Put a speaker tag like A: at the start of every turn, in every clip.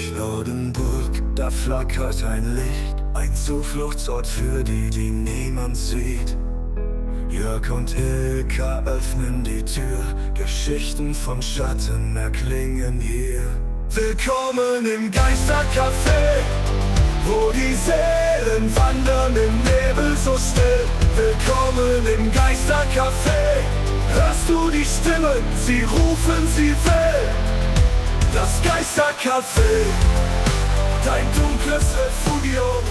A: Laudenburg, da flackert ein Licht, ein Zufluchtsort für die, die niemand sieht. Jörg und Ilka öffnen die Tür, Geschichten von Schatten erklingen hier. Willkommen im Geistercafé, wo die Seelen wandern im Nebel so still. Willkommen im Geistercafé, hörst du die Stimmen, sie rufen, sie will. Das Geistercafé, dein dunkles Refugium.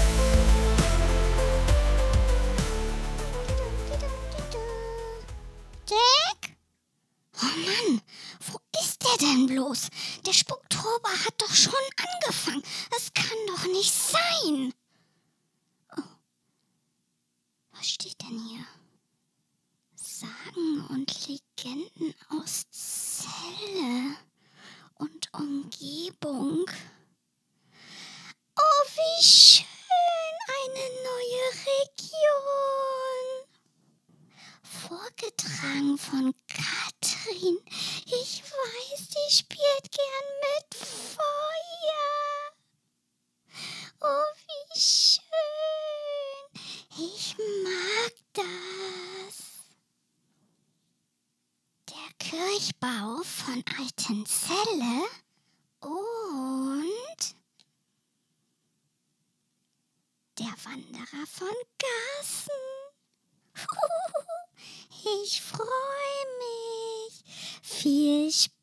B: Jack? Oh Mann, wo ist der denn bloß? Der Spuktober hat doch schon angefangen. Das kann doch nicht sein. Oh. Was steht denn hier? Sagen und Legenden aus Celle und Umgebung. Oh, wie schön, eine neue Region. Vorgetragen von Katrin. Ich weiß, die spielt gern mit Feuer. Oh, wie schön. Ich mag das. Der Kirchbau von Altenzelle und der Wanderer von Gassen. Ich freue mich. Viel Spaß.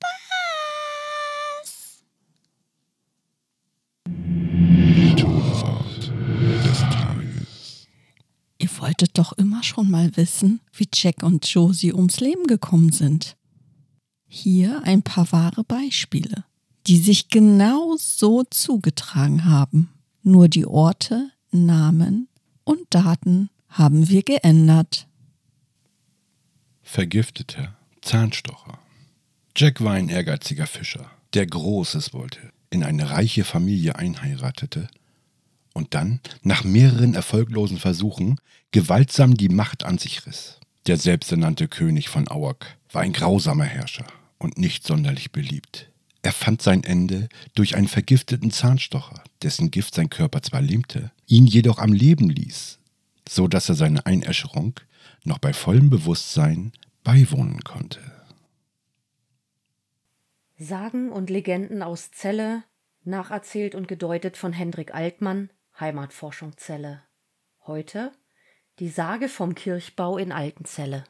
C: Ihr wolltet doch immer schon mal wissen, wie Jack und Josie ums Leben gekommen sind. Hier ein paar wahre Beispiele, die sich genau so zugetragen haben. Nur die Orte, Namen und Daten haben wir geändert.
D: Vergifteter Zahnstocher. Jack war ein ehrgeiziger Fischer, der Großes wollte, in eine reiche Familie einheiratete und dann, nach mehreren erfolglosen Versuchen, gewaltsam die Macht an sich riss. Der selbsternannte König von Auerk war ein grausamer Herrscher und nicht sonderlich beliebt. Er fand sein Ende durch einen vergifteten Zahnstocher, dessen Gift sein Körper zwar lähmte, ihn jedoch am Leben ließ, so dass er seine Einäscherung noch bei vollem Bewusstsein beiwohnen konnte.
E: Sagen und Legenden aus Celle, nacherzählt und gedeutet von Hendrik Altmann, Heimatforschung Celle. Heute die Sage vom Kirchbau in Altenzelle.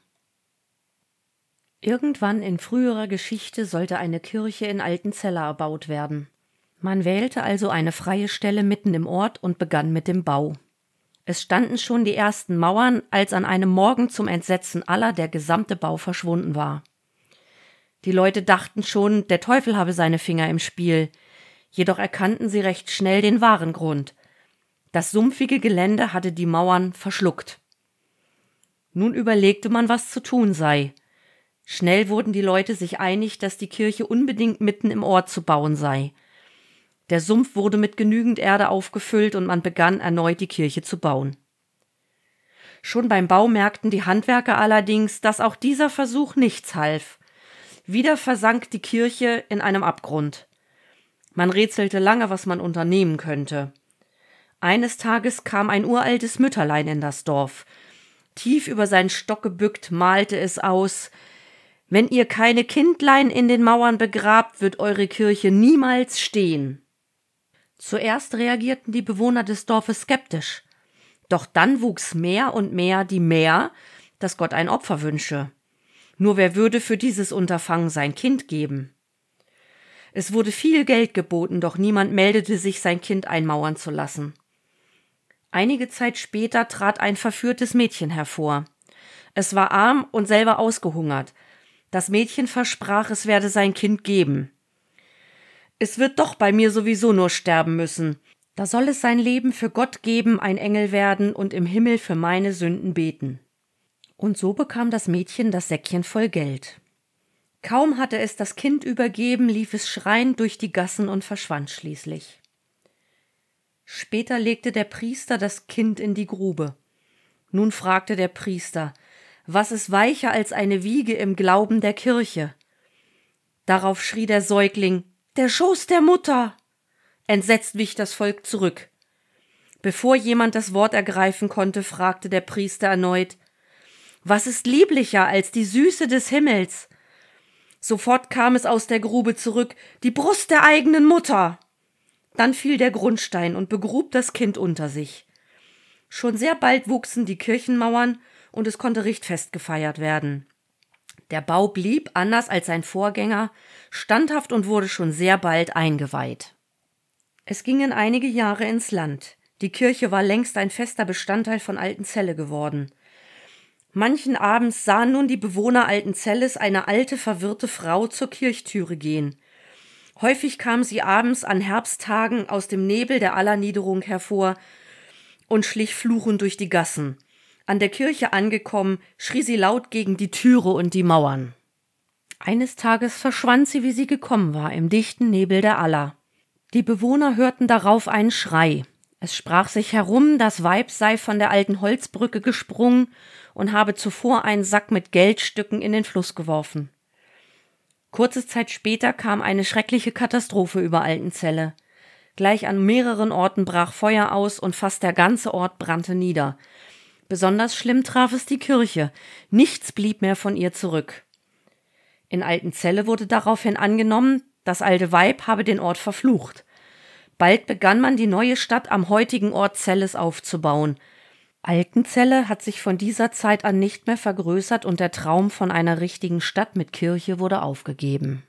E: Irgendwann in früherer Geschichte sollte eine Kirche in Altenzelle erbaut werden. Man wählte also eine freie Stelle mitten im Ort und begann mit dem Bau. Es standen schon die ersten Mauern, als an einem Morgen zum Entsetzen aller der gesamte Bau verschwunden war. Die Leute dachten schon, der Teufel habe seine Finger im Spiel, jedoch erkannten sie recht schnell den wahren Grund. Das sumpfige Gelände hatte die Mauern verschluckt. Nun überlegte man, was zu tun sei. Schnell wurden die Leute sich einig, dass die Kirche unbedingt mitten im Ort zu bauen sei. Der Sumpf wurde mit genügend Erde aufgefüllt und man begann erneut die Kirche zu bauen. Schon beim Bau merkten die Handwerker allerdings, dass auch dieser Versuch nichts half. Wieder versank die Kirche in einem Abgrund. Man rätselte lange, was man unternehmen könnte. Eines Tages kam ein uraltes Mütterlein in das Dorf. Tief über seinen Stock gebückt malte es aus: Wenn ihr keine Kindlein in den Mauern begrabt, wird eure Kirche niemals stehen. Zuerst reagierten die Bewohner des Dorfes skeptisch. Doch dann wuchs mehr und mehr die Mär, dass Gott ein Opfer wünsche. Nur wer würde für dieses Unterfangen sein Kind geben? Es wurde viel Geld geboten, doch niemand meldete sich, sein Kind einmauern zu lassen. Einige Zeit später trat ein verführtes Mädchen hervor. Es war arm und selber ausgehungert. Das Mädchen versprach, es werde sein Kind geben. Es wird doch bei mir sowieso nur sterben müssen. Da soll es sein Leben für Gott geben, ein Engel werden und im Himmel für meine Sünden beten. Und so bekam das Mädchen das Säckchen voll Geld. Kaum hatte es das Kind übergeben, lief es schreiend durch die Gassen und verschwand schließlich. Später legte der Priester das Kind in die Grube. Nun fragte der Priester: Was ist weicher als eine Wiege im Glauben der Kirche? Darauf schrie der Säugling: Der Schoß der Mutter! Entsetzt wich das Volk zurück. Bevor jemand das Wort ergreifen konnte, fragte der Priester erneut: Was ist lieblicher als die Süße des Himmels? Sofort kam es aus der Grube zurück: Die Brust der eigenen Mutter! Dann fiel der Grundstein und begrub das Kind unter sich. Schon sehr bald wuchsen die Kirchenmauern und es konnte richtfest gefeiert werden. Der Bau blieb, anders als sein Vorgänger, standhaft und wurde schon sehr bald eingeweiht. Es gingen einige Jahre ins Land. Die Kirche war längst ein fester Bestandteil von Altenzelle geworden. Manchen Abends sahen nun die Bewohner Altenzelles eine alte, verwirrte Frau zur Kirchtüre gehen. Häufig kam sie abends an Herbsttagen aus dem Nebel der Allerniederung hervor und schlich fluchend durch die Gassen. An der Kirche angekommen, schrie sie laut gegen die Türe und die Mauern. Eines Tages verschwand sie, wie sie gekommen war, im dichten Nebel der Aller. Die Bewohner hörten darauf einen Schrei. Es sprach sich herum, das Weib sei von der alten Holzbrücke gesprungen und habe zuvor einen Sack mit Geldstücken in den Fluss geworfen. Kurze Zeit später kam eine schreckliche Katastrophe über Altenzelle. Gleich an mehreren Orten brach Feuer aus und fast der ganze Ort brannte nieder. Besonders schlimm traf es die Kirche. Nichts blieb mehr von ihr zurück. In Altenzelle wurde daraufhin angenommen, das alte Weib habe den Ort verflucht. Bald begann man, die neue Stadt am heutigen Ort Zelles aufzubauen. Altenzelle hat sich von dieser Zeit an nicht mehr vergrößert und der Traum von einer richtigen Stadt mit Kirche wurde aufgegeben.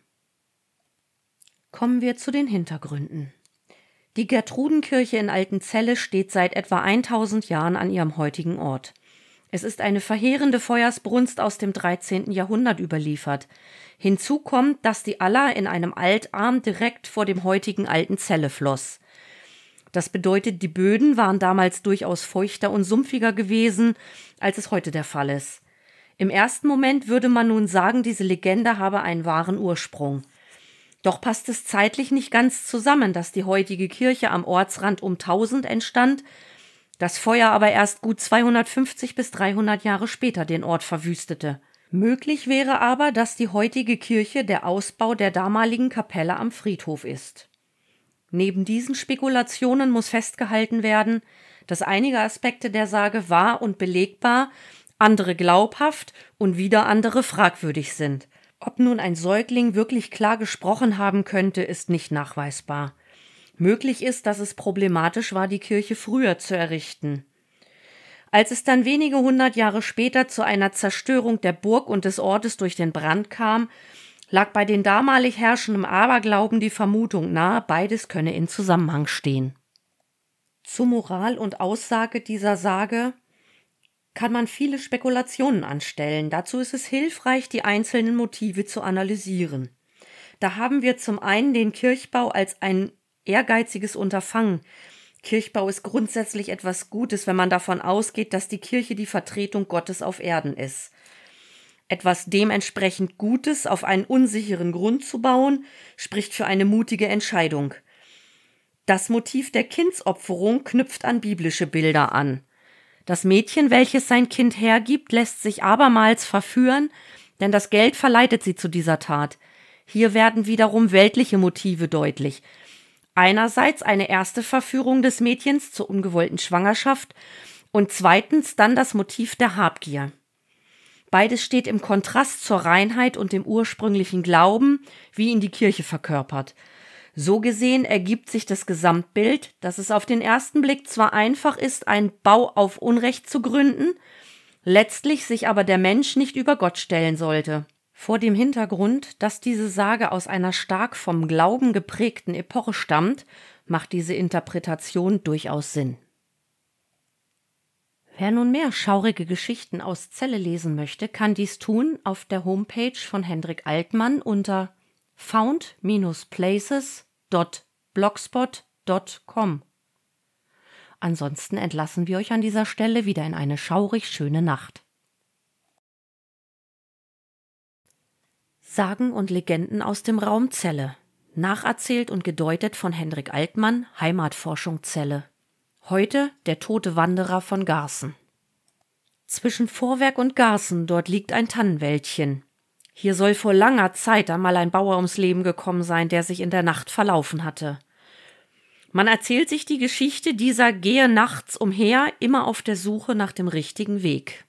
E: Kommen wir zu den Hintergründen. Die Gertrudenkirche in Altenzelle steht seit etwa 1000 Jahren an ihrem heutigen Ort. Es ist eine verheerende Feuersbrunst aus dem 13. Jahrhundert überliefert. Hinzu kommt, dass die Aller in einem Altarm direkt vor dem heutigen Altenzelle floss. Das bedeutet, die Böden waren damals durchaus feuchter und sumpfiger gewesen, als es heute der Fall ist. Im ersten Moment würde man nun sagen, diese Legende habe einen wahren Ursprung. Doch passt es zeitlich nicht ganz zusammen, dass die heutige Kirche am Ortsrand um 1000 entstand, das Feuer aber erst gut 250 bis 300 Jahre später den Ort verwüstete. Möglich wäre aber, dass die heutige Kirche der Ausbau der damaligen Kapelle am Friedhof ist. Neben diesen Spekulationen muss festgehalten werden, dass einige Aspekte der Sage wahr und belegbar, andere glaubhaft und wieder andere fragwürdig sind. Ob nun ein Säugling wirklich klar gesprochen haben könnte, ist nicht nachweisbar. Möglich ist, dass es problematisch war, die Kirche früher zu errichten. Als es dann wenige 100 Jahre später zu einer Zerstörung der Burg und des Ortes durch den Brand kam, lag bei den damalig herrschenden Aberglauben die Vermutung nahe, beides könne in Zusammenhang stehen. Zur Moral und Aussage dieser Sage kann man viele Spekulationen anstellen. Dazu ist es hilfreich, die einzelnen Motive zu analysieren. Da haben wir zum einen den Kirchbau als ein ehrgeiziges Unterfangen. Kirchbau ist grundsätzlich etwas Gutes, wenn man davon ausgeht, dass die Kirche die Vertretung Gottes auf Erden ist. Etwas dementsprechend Gutes auf einen unsicheren Grund zu bauen, spricht für eine mutige Entscheidung. Das Motiv der Kindsopferung knüpft an biblische Bilder an. Das Mädchen, welches sein Kind hergibt, lässt sich abermals verführen, denn das Geld verleitet sie zu dieser Tat. Hier werden wiederum weltliche Motive deutlich. Einerseits eine erste Verführung des Mädchens zur ungewollten Schwangerschaft und zweitens dann das Motiv der Habgier. Beides steht im Kontrast zur Reinheit und dem ursprünglichen Glauben, wie ihn die Kirche verkörpert. So gesehen ergibt sich das Gesamtbild, dass es auf den ersten Blick zwar einfach ist, einen Bau auf Unrecht zu gründen, letztlich sich aber der Mensch nicht über Gott stellen sollte. Vor dem Hintergrund, dass diese Sage aus einer stark vom Glauben geprägten Epoche stammt, macht diese Interpretation durchaus Sinn. Wer nun mehr schaurige Geschichten aus Celle lesen möchte, kann dies tun auf der Homepage von Hendrik Altmann unter found-places.blogspot.com. Ansonsten entlassen wir euch an dieser Stelle wieder in eine schaurig schöne Nacht. Sagen und Legenden aus dem Raum Celle. Nacherzählt und gedeutet von Hendrik Altmann, Heimatforschung Celle. Heute der tote Wanderer von Garßen. Zwischen Vorwerk und Garßen, dort liegt ein Tannenwäldchen. Hier soll vor langer Zeit einmal ein Bauer ums Leben gekommen sein, der sich in der Nacht verlaufen hatte. Man erzählt sich die Geschichte, dieser gehe nachts umher, immer auf der Suche nach dem richtigen Weg.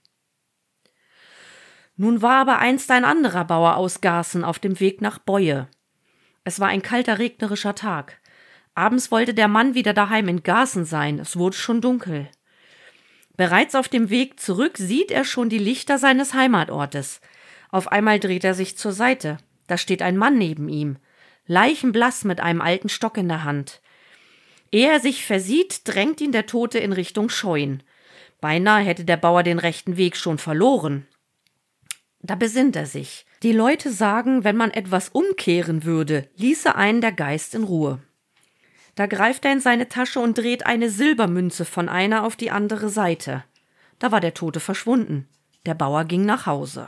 E: Nun war aber einst ein anderer Bauer aus Garßen auf dem Weg nach Boie. Es war ein kalter, regnerischer Tag. Abends wollte der Mann wieder daheim in Garßen sein, es wurde schon dunkel. Bereits auf dem Weg zurück sieht er schon die Lichter seines Heimatortes. Auf einmal dreht er sich zur Seite. Da steht ein Mann neben ihm, leichenblass mit einem alten Stock in der Hand. Ehe er sich versieht, drängt ihn der Tote in Richtung Scheunen. Beinahe hätte der Bauer den rechten Weg schon verloren. Da besinnt er sich. Die Leute sagen, wenn man etwas umkehren würde, ließe einen der Geist in Ruhe. Da greift er in seine Tasche und dreht eine Silbermünze von einer auf die andere Seite. Da war der Tote verschwunden. Der Bauer ging nach Hause.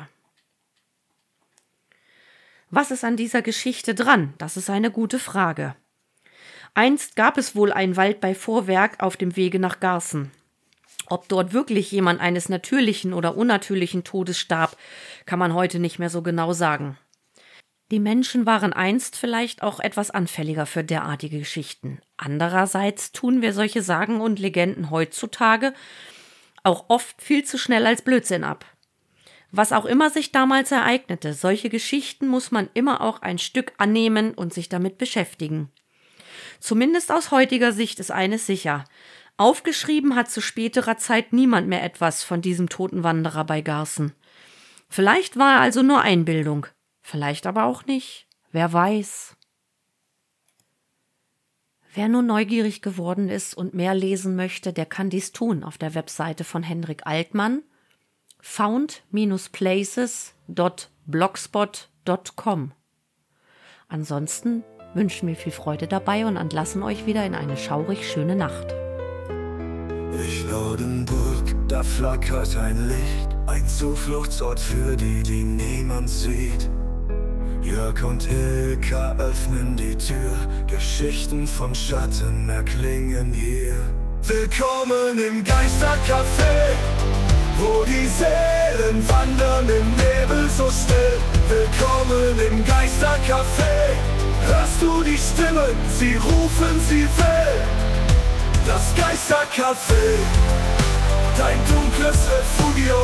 E: Was ist an dieser Geschichte dran? Das ist eine gute Frage. Einst gab es wohl einen Wald bei Vorwerk auf dem Wege nach Garßen. Ob dort wirklich jemand eines natürlichen oder unnatürlichen Todes starb, kann man heute nicht mehr so genau sagen. Die Menschen waren einst vielleicht auch etwas anfälliger für derartige Geschichten. Andererseits tun wir solche Sagen und Legenden heutzutage auch oft viel zu schnell als Blödsinn ab. Was auch immer sich damals ereignete, solche Geschichten muss man immer auch ein Stück annehmen und sich damit beschäftigen. Zumindest aus heutiger Sicht ist eines sicher: Aufgeschrieben hat zu späterer Zeit niemand mehr etwas von diesem toten Wanderer bei Garßen. Vielleicht war er also nur Einbildung, vielleicht aber auch nicht, wer weiß. Wer nur neugierig geworden ist und mehr lesen möchte, der kann dies tun auf der Webseite von Henrik Altmann, found-places.blogspot.com. Ansonsten wünschen wir viel Freude dabei und entlassen euch wieder in eine schaurig schöne Nacht.
A: Laudenburg, da flackert ein Licht, ein Zufluchtsort für die, die niemand sieht. Jörg und Ilka öffnen die Tür, Geschichten von Schatten erklingen hier. Willkommen im Geistercafé, wo die Seelen wandern im Nebel so still. Willkommen im Geistercafé, hörst du die Stimmen, sie rufen, sie will. Das Geistercafé, dein dunkles Refugio.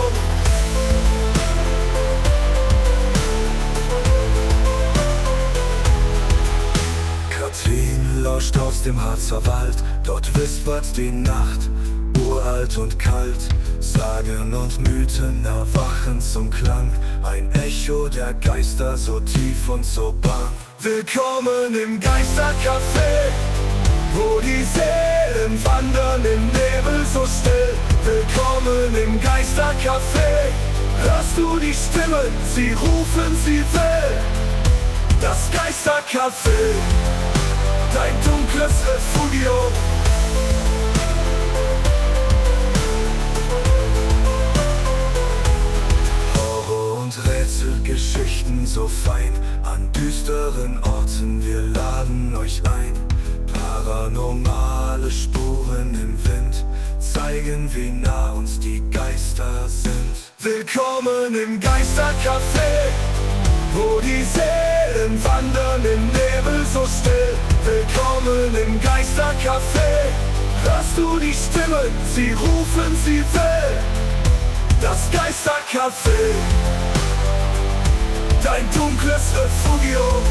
A: Katrin lauscht aus dem Harzer Wald, dort wispert die Nacht, uralt und kalt. Sagen und Mythen erwachen zum Klang, ein Echo der Geister so tief und so bang. Willkommen im Geistercafé, wo die Seelen wandern im Nebel so still. Willkommen im Geistercafé, hörst du die Stimmen, sie rufen, sie will. Das Geistercafé, dein dunkles Refugio. Horror und Rätselgeschichten so fein, an düsteren Orten, wir laden euch ein. Paranormale Spuren im Wind zeigen, wie nah uns die Geister sind. Willkommen im Geistercafé, wo die Seelen wandern im Nebel so still. Willkommen im Geistercafé, hörst du die Stimmen, sie rufen, sie will. Das Geistercafé, dein dunkles Refugio.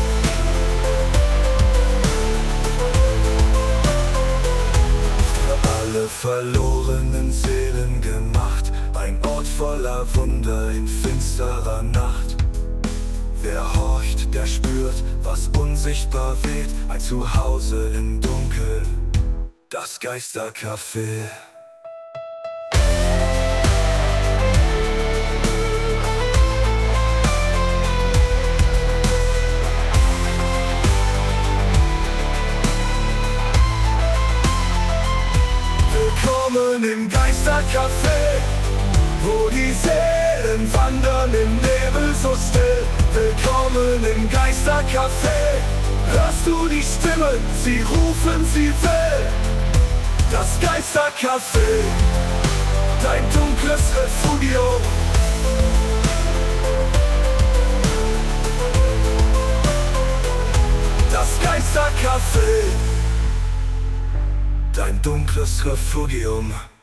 A: Alle verlorenen Seelen gemacht, ein Ort voller Wunder in finsterer Nacht. Wer horcht, der spürt, was unsichtbar weht, ein Zuhause im Dunkeln, das Geistercafé. Willkommen im Geistercafé, wo die Seelen wandern im Nebel so still. Willkommen im Geistercafé, hörst du die Stimmen, sie rufen, sie will. Das Geistercafé, dein dunkles Refugio. Das Geistercafé. ein dunkles Refugium.